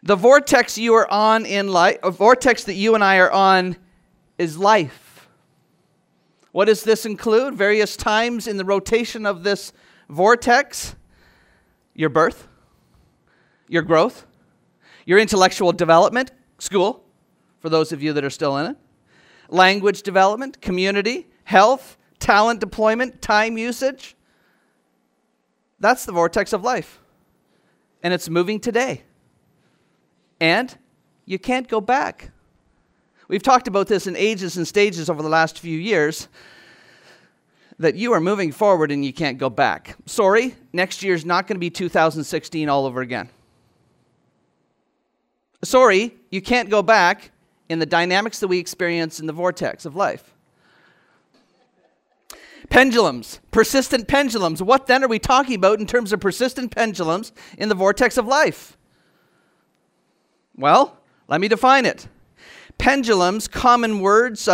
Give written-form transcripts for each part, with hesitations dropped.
The vortex you are on in life, a vortex that you and I are on, is life. What does this include? Various times in the rotation of this vortex. Your birth, your growth, your intellectual development, school, for those of you that are still in it, language development, community, health, talent deployment, time usage. That's the vortex of life. And it's moving today. And you can't go back. We've talked about this in ages and stages over the last few years, that you are moving forward and you can't go back. Sorry, next year's not going to be 2016 all over again. Sorry, you can't go back in the dynamics that we experience in the vortex of life. Pendulums, persistent pendulums. What then are we talking about in terms of persistent pendulums in the vortex of life? Well, let me define it. Pendulums, common words,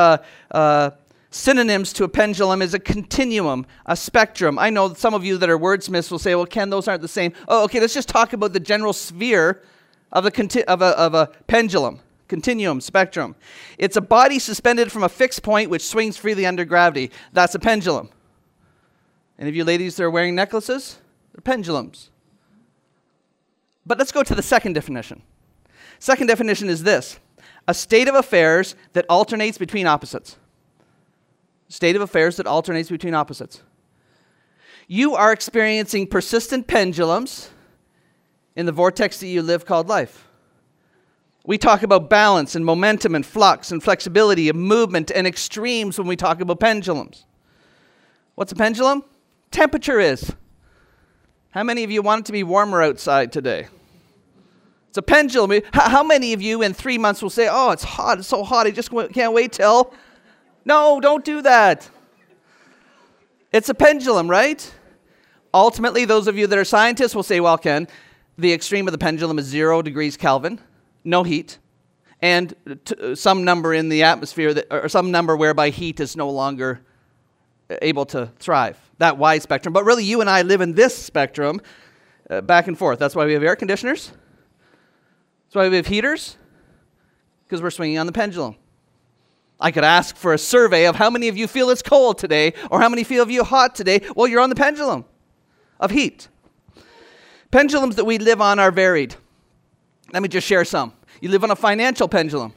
synonyms to a pendulum is a continuum, a spectrum. I know some of you that are wordsmiths will say, well, Ken, those aren't the same. Oh, okay, let's just talk about the general sphere of a pendulum. Continuum, spectrum. It's a body suspended from a fixed point which swings freely under gravity. That's a pendulum. Any of you ladies that are wearing necklaces? They're pendulums. But let's go to the second definition. Second definition is this: a state of affairs that alternates between opposites. State of affairs that alternates between opposites. You are experiencing persistent pendulums in the vortex that you live called life. We talk about balance and momentum and flux and flexibility and movement and extremes when we talk about pendulums. What's a pendulum? Temperature is. How many of you want it to be warmer outside today? It's a pendulum. How many of you in 3 months will say, oh, it's hot, it's so hot, I just can't wait till... No, don't do that. It's a pendulum, right? Ultimately, those of you that are scientists will say, well, Ken, the extreme of the pendulum is 0 degrees Kelvin. No heat, and some number in the atmosphere, or some number whereby heat is no longer able to thrive. That wide spectrum. But really, you and I live in this spectrum back and forth. That's why we have air conditioners. That's why we have heaters, because we're swinging on the pendulum. I could ask for a survey of how many of you feel it's cold today, or how many feel of you hot today. Well, you're on the pendulum of heat. Pendulums that we live on are varied. Let me just share some. You live on a financial pendulum.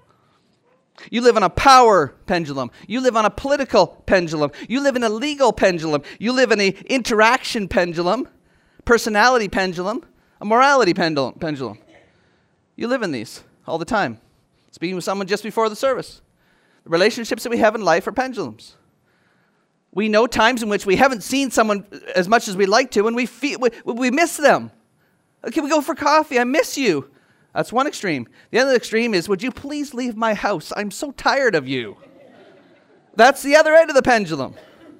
You live on a power pendulum. You live on a political pendulum. You live in a legal pendulum. You live in an interaction pendulum, personality pendulum, a morality pendulum. You live in these all the time. Speaking with someone just before the service. The relationships that we have in life are pendulums. We know times in which we haven't seen someone as much as we'd like to, and we miss them. Can we go for coffee? I miss you. That's one extreme. The other extreme is, would you please leave my house? I'm so tired of you. That's the other end of the pendulum.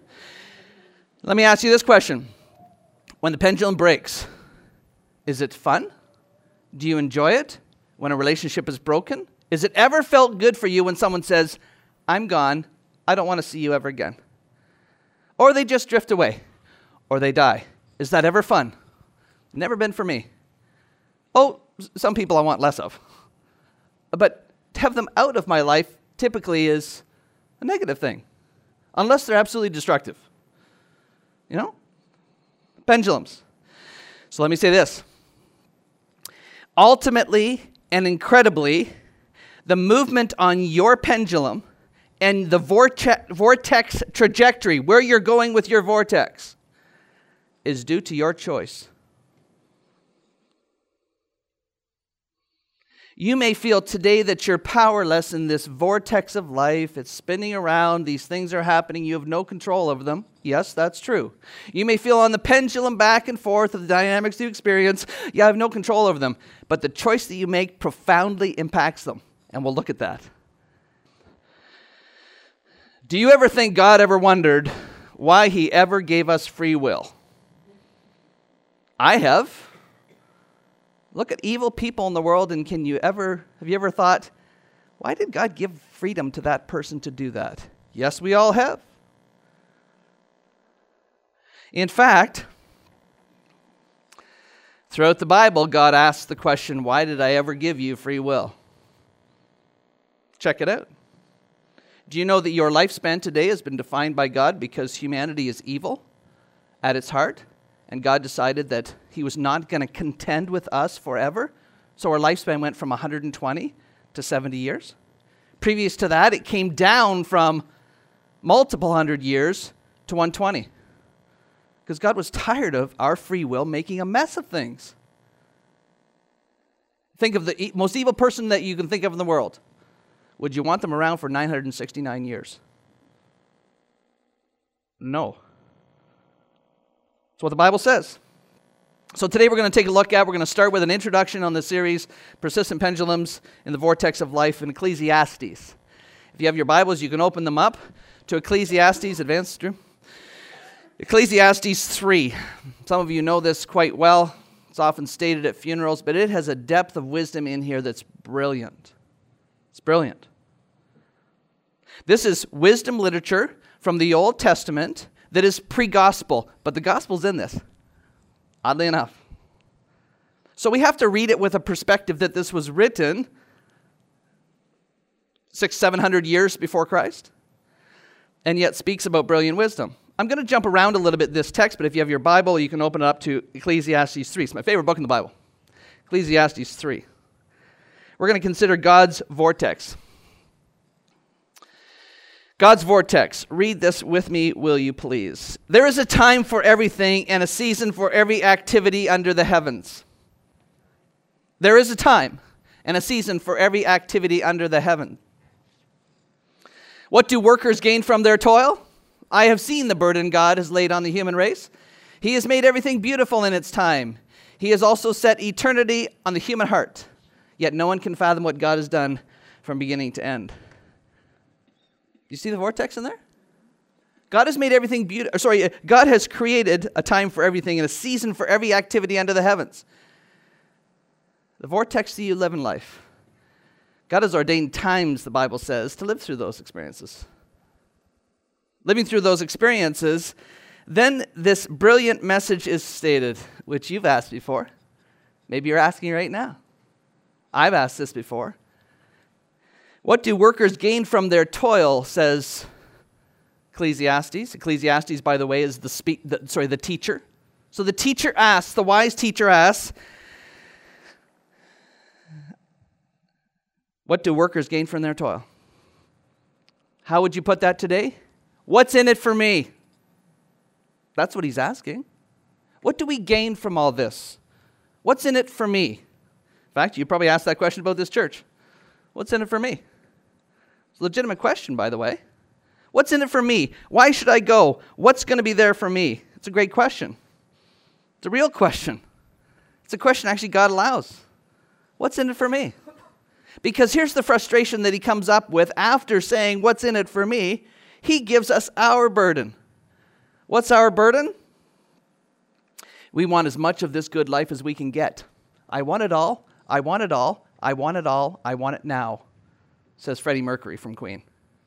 Let me ask you this question. When the pendulum breaks, is it fun? Do you enjoy it when a relationship is broken? Is it ever felt good for you when someone says, I'm gone, I don't want to see you ever again? Or they just drift away, or they die. Is that ever fun? Never been for me. Oh, some people I want less of. But to have them out of my life typically is a negative thing, unless they're absolutely destructive. You know? Pendulums. So let me say this. Ultimately and incredibly, the movement on your pendulum and the vortex trajectory, where you're going with your vortex, is due to your choice. You may feel today that you're powerless in this vortex of life. It's spinning around. These things are happening. You have no control over them. Yes, that's true. You may feel on the pendulum back and forth of the dynamics you experience. You have no control over them. But the choice that you make profoundly impacts them. And we'll look at that. Do you ever think God ever wondered why he ever gave us free will? I have. Look at evil people in the world, and have you ever thought, why did God give freedom to that person to do that? Yes, we all have. In fact, Throughout the Bible, God asks the question, why did I ever give you free will? Check it out. Do you know that your lifespan today has been defined by God because humanity is evil at its heart? And God decided that he was not going to contend with us forever. So our lifespan went from 120 to 70 years. Previous to that, it came down from multiple hundred years to 120. Because God was tired of our free will making a mess of things. Think of the most evil person that you can think of in the world. Would you want them around for 969 years? No. That's what the Bible says. So today we're going to take a look at, we're going to start with an introduction on the series, Persistent Pendulums in the Vortex of Life in Ecclesiastes. If you have your Bibles, you can open them up to Ecclesiastes. Advance, Drew. Ecclesiastes 3. Some of you know this quite well. It's often stated at funerals, but it has a depth of wisdom in here that's brilliant. It's brilliant. This is wisdom literature from the Old Testament that is pre-gospel, but the gospel's in this, oddly enough. So we have to read it with a perspective that this was written 600-700 years before Christ, and yet speaks about brilliant wisdom. I'm going to jump around a little bit this text, but if you have your Bible, you can open it up to Ecclesiastes 3. It's my favorite book in the Bible. Ecclesiastes 3. We're going to consider God's vortex. God's vortex. Read this with me, will you please? There is a time for everything and a season for every activity under the heavens. There is a time and a season for every activity under the heaven. What do workers gain from their toil? I have seen the burden God has laid on the human race. He has made everything beautiful in its time. He has also set eternity on the human heart. Yet no one can fathom what God has done from beginning to end. You see the vortex in there? God has made everything beautiful. God has created a time for everything and a season for every activity under the heavens. The vortex that you live in life. God has ordained times, the Bible says, to live through those experiences. Living through those experiences, then this brilliant message is stated, which you've asked before. Maybe you're asking right now. I've asked this before. What do workers gain from their toil, says Ecclesiastes. Ecclesiastes, by the way, is the teacher. So the teacher asks, the wise teacher asks, what do workers gain from their toil? How would you put that today? What's in it for me? That's what he's asking. What do we gain from all this? What's in it for me? In fact, you probably asked that question about this church. What's in it for me? It's a legitimate question, by the way. What's in it for me? Why should I go? What's going to be there for me? It's a great question. It's a real question. It's a question actually God allows. What's in it for me? Because here's the frustration that he comes up with after saying, what's in it for me? He gives us our burden. What's our burden? We want as much of this good life as we can get. I want it all. I want it all. I want it all. I want it now, says Freddie Mercury from Queen.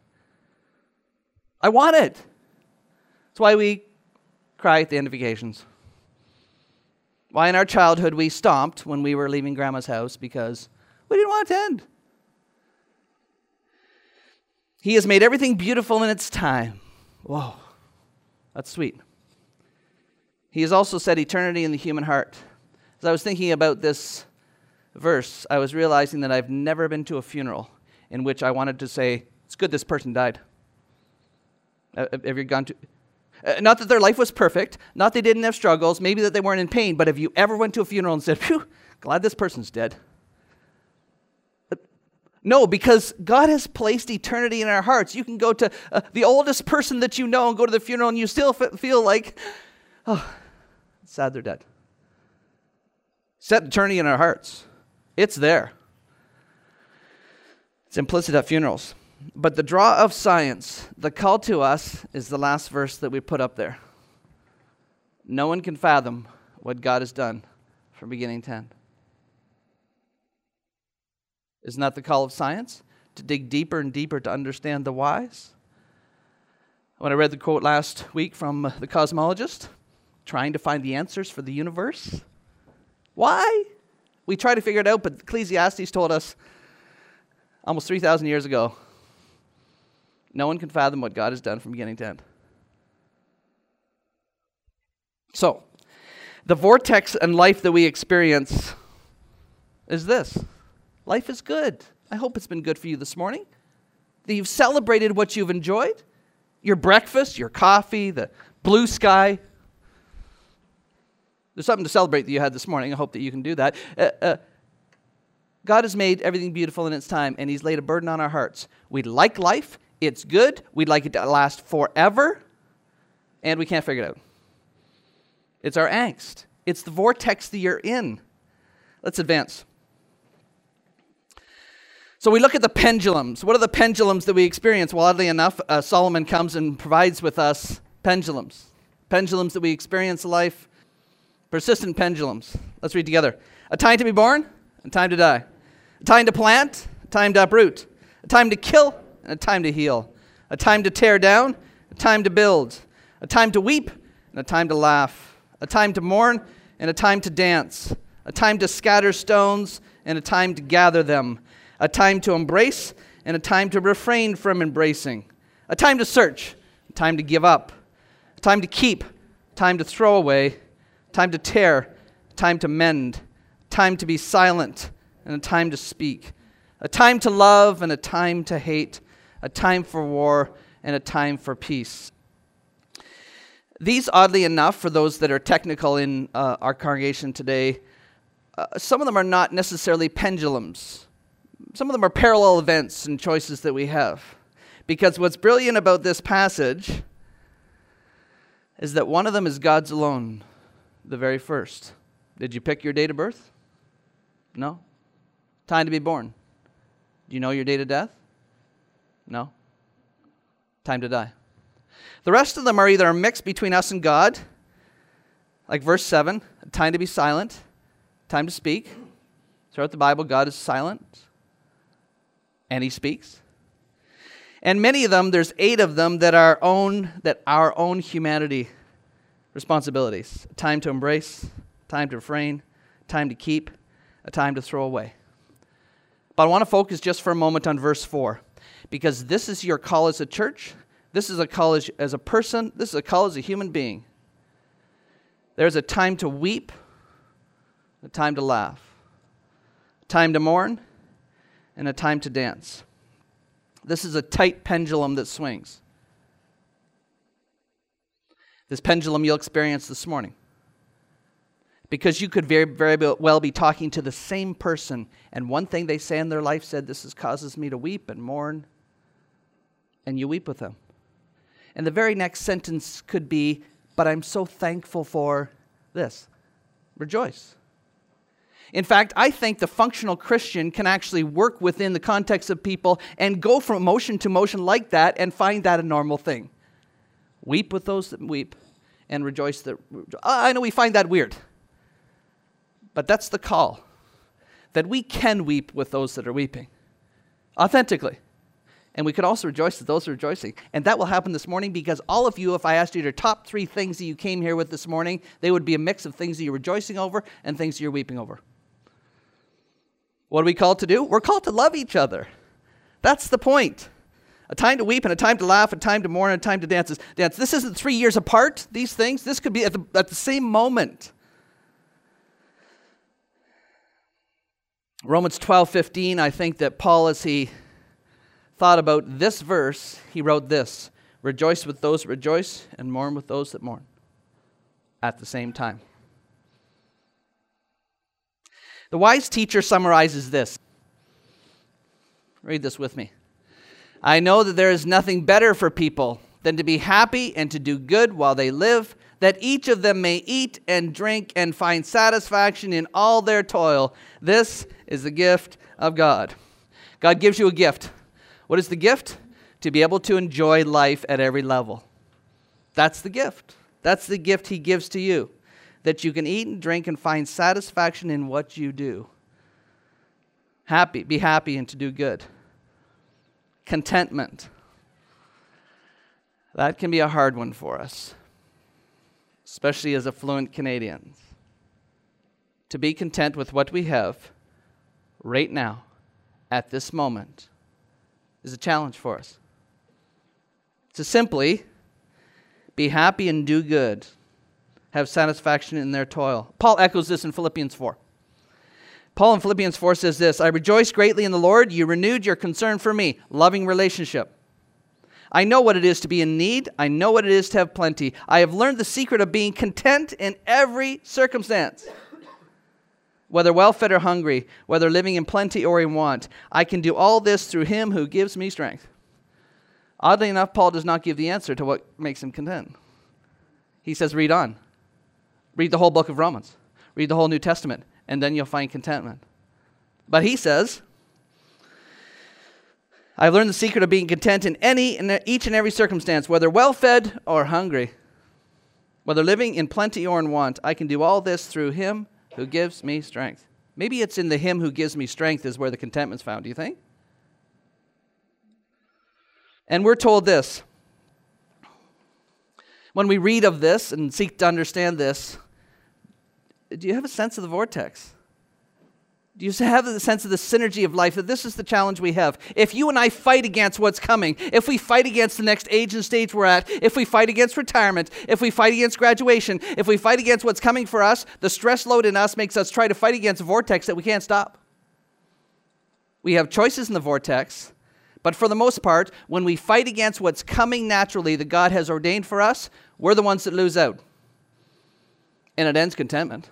I want it. That's why we cry at the end of vacations. Why in our childhood we stomped when we were leaving Grandma's house because we didn't want it to end. He has made everything beautiful in its time. Whoa, that's sweet. He has also set eternity in the human heart. As I was thinking about this verse, I was realizing that I've never been to a funeral in which I wanted to say, it's good this person died. Have you gone to... not that their life was perfect, not they didn't have struggles, maybe that they weren't in pain, but have you ever went to a funeral and said, phew, glad this person's dead? No, because God has placed eternity in our hearts. You can go to the oldest person that you know and go to the funeral and you still feel like, oh, it's sad they're dead. Set eternity in our hearts. It's there. It's implicit at funerals. But the draw of science, the call to us, is the last verse that we put up there. No one can fathom what God has done from beginning to end. Isn't that the call of science? To dig deeper and deeper to understand the whys? When I read the quote last week from the cosmologist, trying to find the answers for the universe, Why? We try to figure it out, but Ecclesiastes told us almost 3,000 years ago, no one can fathom what God has done from beginning to end. So, the vortex in life that we experience is this. Life is good. I hope it's been good for you this morning. That you've celebrated what you've enjoyed. Your breakfast, your coffee, the blue sky. There's something to celebrate that you had this morning. I hope that you can do that. God has made everything beautiful in its time, and He's laid a burden on our hearts. We like life. It's good. We'd like it to last forever, and we can't figure it out. It's our angst. It's the vortex that you're in. Let's advance. So we look at the pendulums. What are the pendulums that we experience? Well, oddly enough, Solomon comes and provides with us pendulums. Pendulums that we experience in life. Persistent pendulums. Let's read together. A time to be born, and time to die. A time to plant, a time to uproot. A time to kill, and a time to heal. A time to tear down, a time to build. A time to weep, and a time to laugh. A time to mourn, and a time to dance. A time to scatter stones, and a time to gather them. A time to embrace, and a time to refrain from embracing. A time to search, a time to give up. A time to keep, a time to throw away. A time to tear, a time to mend. A time to be silent, and a time to speak. A time to love, and a time to hate. A time for war, and a time for peace. These, oddly enough, for those that are technical in our congregation today, some of them are not necessarily pendulums. Some of them are parallel events and choices that we have. Because what's brilliant about this passage is that one of them is God's alone, the very first. Did you pick your date of birth? No. Time to be born. Do you know your date of death? No. Time to die. The rest of them are either a mix between us and God, like verse 7, a time to be silent, time to speak. Throughout the Bible, God is silent, and He speaks. And many of them, there's 8 of them that are our own humanity responsibilities. A time to embrace, time to refrain, time to keep, a time to throw away. But I want to focus just for a moment on verse 4, because this is your call as a church. This is a call as a person. This is a call as a human being. There's a time to weep, a time to laugh, a time to mourn, and a time to dance. This is a tight pendulum that swings. This pendulum you'll experience this morning. Because you could very, very well be talking to the same person, and one thing they say in their life said, this causes me to weep and mourn, and you weep with them. And the very next sentence could be, but I'm so thankful for this. Rejoice. In fact, I think the functional Christian can actually work within the context of people and go from emotion to emotion like that and find that a normal thing. Weep with those that weep and rejoice that... I know we find that weird. But that's the call. That we can weep with those that are weeping. Authentically. And we can also rejoice with those who are rejoicing. And that will happen this morning because all of you, if I asked you your top 3 things that you came here with this morning, they would be a mix of things that you're rejoicing over and things that you're weeping over. What are we called to do? We're called to love each other. That's the point. A time to weep and a time to laugh, a time to mourn and a time to dance. This isn't 3 years apart, these things. This could be at the same moment. Romans 12:15, I think that Paul, as he thought about this verse, he wrote this: rejoice with those that rejoice and mourn with those that mourn at the same time. The wise teacher summarizes this. Read this with me. I know that there is nothing better for people than to be happy and to do good while they live, that each of them may eat and drink and find satisfaction in all their toil. This is the gift of God. God gives you a gift. What is the gift? To be able to enjoy life at every level. That's the gift. That's the gift He gives to you. That you can eat and drink and find satisfaction in what you do. Be happy and to do good. Contentment. That can be a hard one for us, especially as affluent Canadians. to be content with what we have right now, at this moment, is a challenge for us. To simply be happy and do good, have satisfaction in their toil. Paul echoes this in Philippians 4. Paul in Philippians 4 says this, I rejoice greatly in the Lord, you renewed your concern for me. Loving relationship. I know what it is to be in need. I know what it is to have plenty. I have learned the secret of being content in every circumstance. Whether well-fed or hungry, whether living in plenty or in want, I can do all this through him who gives me strength. Oddly enough, Paul does not give the answer to what makes him content. He says, read on. Read the whole book of Romans. Read the whole New Testament, and then you'll find contentment. But he says, I've learned the secret of being content in each and every circumstance, whether well-fed or hungry, whether living in plenty or in want. I can do all this through him who gives me strength. Maybe it's in the him who gives me strength is where the contentment's found, do you think? And we're told this. When we read of this and seek to understand this, do you have a sense of the vortex? Do you have the sense of the synergy of life, that this is the challenge we have? If you and I fight against what's coming, if we fight against the next age and stage we're at, if we fight against retirement, if we fight against graduation, if we fight against what's coming for us, the stress load in us makes us try to fight against a vortex that we can't stop. We have choices in the vortex, but for the most part, when we fight against what's coming naturally that God has ordained for us, we're the ones that lose out. And it ends contentment.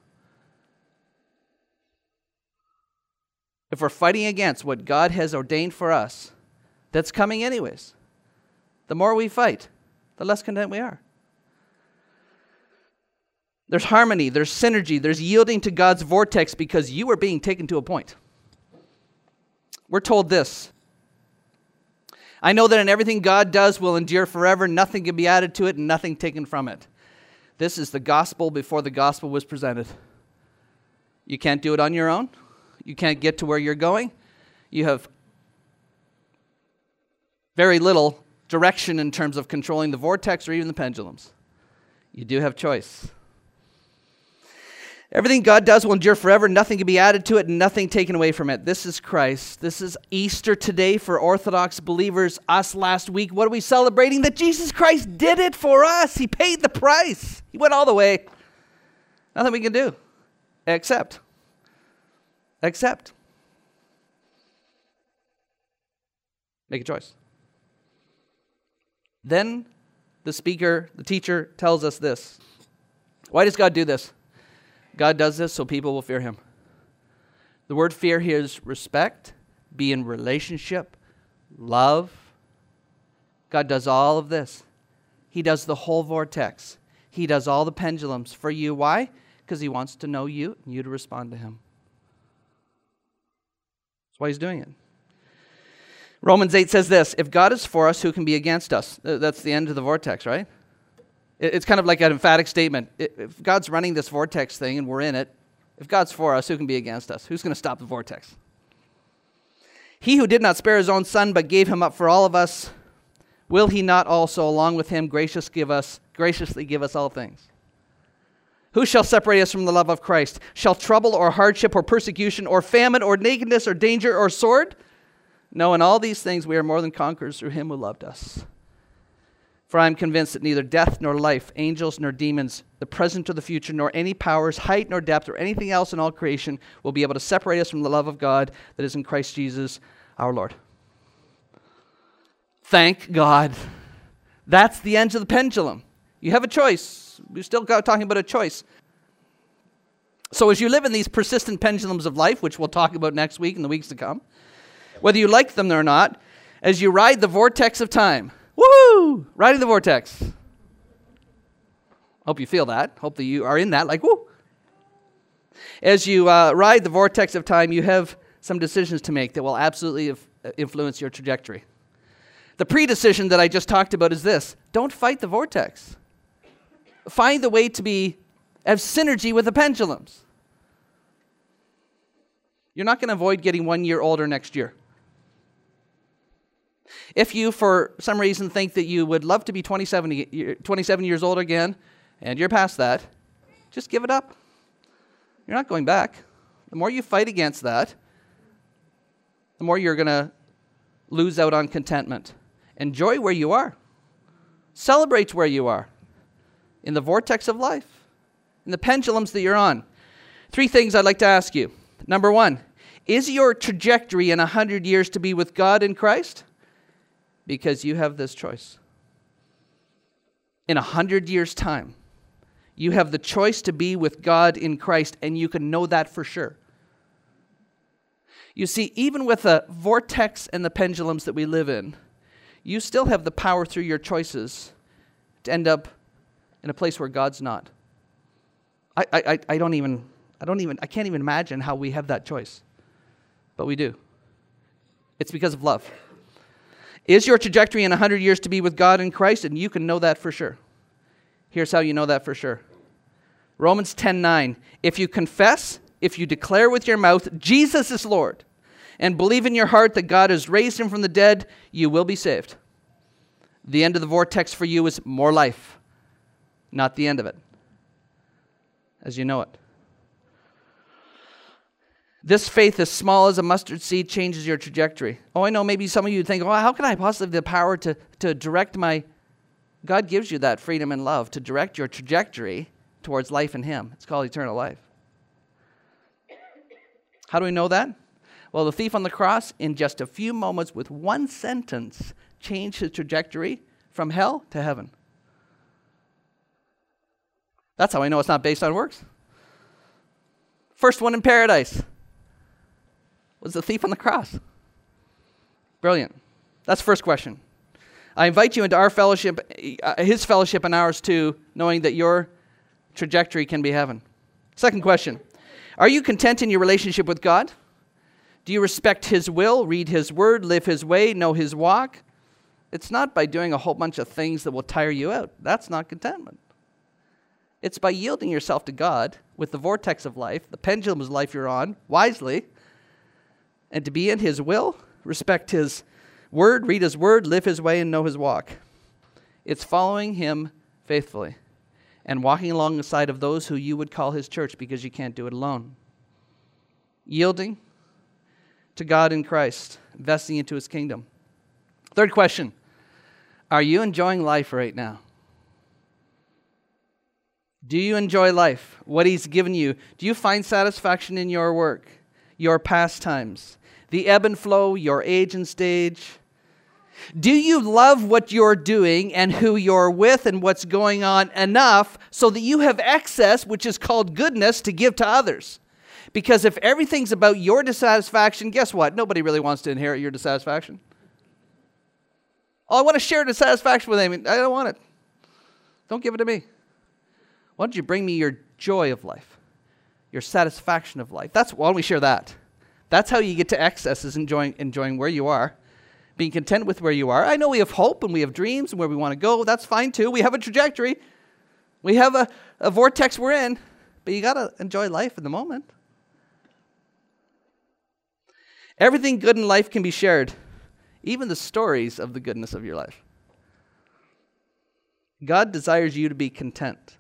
If we're fighting against what God has ordained for us, that's coming anyways. The more we fight, the less content we are. There's harmony, there's synergy, there's yielding to God's vortex because you are being taken to a point. We're told this. I know that in everything God does will endure forever, nothing can be added to it and nothing taken from it. This is the gospel before the gospel was presented. You can't do it on your own. You can't get to where you're going. You have very little direction in terms of controlling the vortex or even the pendulums. You do have choice. Everything God does will endure forever. Nothing can be added to it and nothing taken away from it. This is Christ. This is Easter today for Orthodox believers. Us last week, what are we celebrating? That Jesus Christ did it for us. He paid the price. He went all the way. Nothing we can do except. Make a choice. Then the teacher tells us this. Why does God do this? God does this so people will fear him. The word fear here is respect, be in relationship, love. God does all of this. He does the whole vortex. He does all the pendulums for you. Why? Because he wants to know you and you to respond to him. That's why he's doing it. Romans 8 says this, if God is for us, who can be against us? That's the end of the vortex, right? It's kind of like an emphatic statement. If God's running this vortex thing and we're in it, if God's for us, who can be against us? Who's going to stop the vortex? He who did not spare his own son but gave him up for all of us, will he not also along with him graciously give us all things? Who shall separate us from the love of Christ? Shall trouble or hardship or persecution or famine or nakedness or danger or sword? No, in all these things we are more than conquerors through him who loved us. For I am convinced that neither death nor life, angels nor demons, the present or the future, nor any powers, height nor depth, or anything else in all creation will be able to separate us from the love of God that is in Christ Jesus our Lord. Thank God. That's the end of the pendulum. You have a choice. We're still talking about a choice. So as you live in these persistent pendulums of life, which we'll talk about next week and the weeks to come, whether you like them or not, as you ride the vortex of time, woohoo! Riding the vortex. Hope you feel that. Hope that you are in that, like, woo! As you ride the vortex of time, you have some decisions to make that will absolutely influence your trajectory. The pre-decision that I just talked about is this. Don't fight the vortex. Find the way to have synergy with the pendulums. You're not going to avoid getting 1 year older next year. If you, for some reason, think that you would love to be 27 years old again, and you're past that, just give it up. You're not going back. The more you fight against that, the more you're going to lose out on contentment. Enjoy where you are. Celebrate where you are. In the vortex of life. In the pendulums that you're on. 3 things I'd like to ask you. Number 1, is your trajectory in 100 years to be with God in Christ? Because you have this choice. In 100 years' time, you have the choice to be with God in Christ, and you can know that for sure. You see, even with the vortex and the pendulums that we live in, you still have the power through your choices to end up in a place where God's not. I can't even imagine how we have that choice. But we do. It's because of love. Is your trajectory in 100 years to be with God in Christ? And you can know that for sure. Here's how you know that for sure. Romans 10:9. If you confess, if you declare with your mouth, Jesus is Lord, and believe in your heart that God has raised him from the dead, you will be saved. The end of the vortex for you is more life, not the end of it, as you know it. This faith, as small as a mustard seed, changes your trajectory. Oh, I know, maybe some of you think, oh, how can I possibly have the power to direct my... God gives you that freedom and love to direct your trajectory towards life in him. It's called eternal life. How do we know that? Well, the thief on the cross, in just a few moments, with one sentence, changed his trajectory from hell to heaven. That's how I know it's not based on works. First one in paradise was the thief on the cross. Brilliant. That's the first question. I invite you into our fellowship, his fellowship and ours too, knowing that your trajectory can be heaven. Second question. Are you content in your relationship with God? Do you respect his will, read his word, live his way, know his walk? It's not by doing a whole bunch of things that will tire you out. That's not contentment. It's by yielding yourself to God with the vortex of life, the pendulum of life you're on, wisely, and to be in his will, respect his word, read his word, live his way, and know his walk. It's following him faithfully and walking alongside of those who you would call his church because you can't do it alone. Yielding to God in Christ, investing into his kingdom. Third question, are you enjoying life right now? Do you enjoy life, what he's given you? Do you find satisfaction in your work, your pastimes, the ebb and flow, your age and stage? Do you love what you're doing and who you're with and what's going on enough so that you have excess, which is called goodness, to give to others? Because if everything's about your dissatisfaction, guess what? Nobody really wants to inherit your dissatisfaction. Oh, I want to share dissatisfaction with them. I don't want it. Don't give it to me. Why don't you bring me your joy of life, your satisfaction of life? Why don't we share that? That's how you get to excess, is enjoying where you are, being content with where you are. I know we have hope and we have dreams and where we want to go. That's fine too. We have a trajectory. We have a vortex we're in, but you got to enjoy life in the moment. Everything good in life can be shared, even the stories of the goodness of your life. God desires you to be content.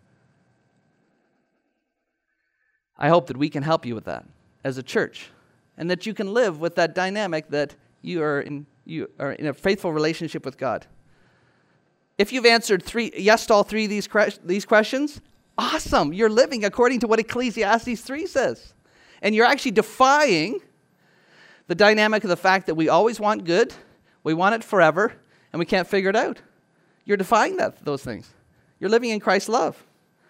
I hope that we can help you with that as a church, and that you can live with that dynamic that you are in a faithful relationship with God. If you've answered yes to all 3 of these questions, awesome. You're living according to what Ecclesiastes 3 says. And you're actually defying the dynamic of the fact that we always want good, we want it forever, and we can't figure it out. You're defying those things. You're living in Christ's love.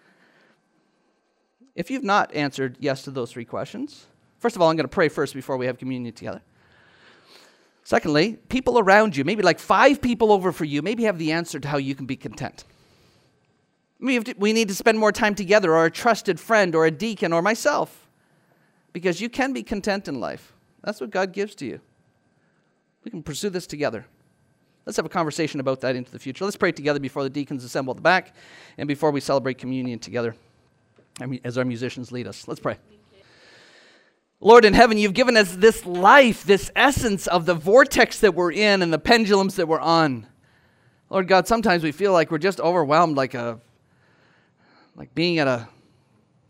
If you've not answered yes to those 3 questions, first of all, I'm going to pray first before we have communion together. Secondly, people around you, maybe like 5 people over for you, maybe have the answer to how you can be content. Maybe we need to spend more time together, or a trusted friend, or a deacon, or myself, because you can be content in life. That's what God gives to you. We can pursue this together. Let's have a conversation about that into the future. Let's pray together before the deacons assemble at the back and before we celebrate communion together as our musicians lead us. Let's pray. Lord in heaven, you've given us this life, this essence of the vortex that we're in and the pendulums that we're on. Lord God, sometimes we feel like we're just overwhelmed, like being at a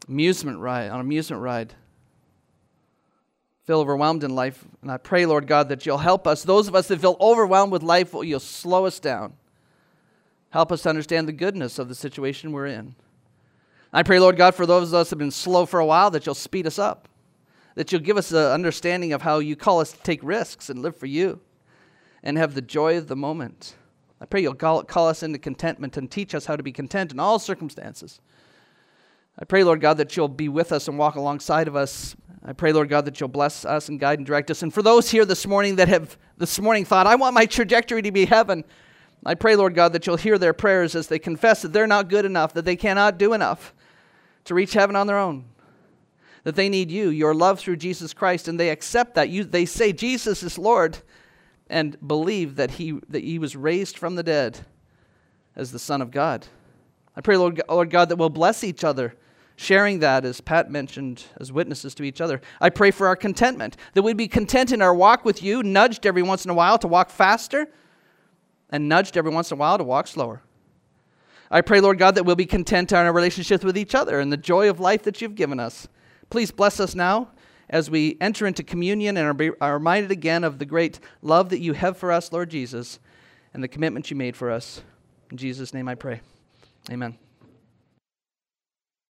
amusement ride. Feel overwhelmed in life. And I pray, Lord God, that you'll help us. Those of us that feel overwhelmed with life, you'll slow us down. Help us to understand the goodness of the situation we're in. I pray, Lord God, for those of us that have been slow for a while, that you'll speed us up. That you'll give us an understanding of how you call us to take risks and live for you and have the joy of the moment. I pray you'll call us into contentment and teach us how to be content in all circumstances. I pray, Lord God, that you'll be with us and walk alongside of us. I pray, Lord God, that you'll bless us and guide and direct us. And for those here this morning that have this morning thought, I want my trajectory to be heaven, I pray, Lord God, that you'll hear their prayers as they confess that they're not good enough, that they cannot do enough to reach heaven on their own, that they need you, your love through Jesus Christ, and they accept that. They say Jesus is Lord and believe that he was raised from the dead as the Son of God. I pray, Lord God, that we'll bless each other, sharing that, as Pat mentioned, as witnesses to each other. I pray for our contentment, that we'd be content in our walk with you, nudged every once in a while to walk faster, and nudged every once in a while to walk slower. I pray, Lord God, that we'll be content in our relationships with each other and the joy of life that you've given us. Please bless us now as we enter into communion and are reminded again of the great love that you have for us, Lord Jesus, and the commitment you made for us. In Jesus' name I pray. Amen.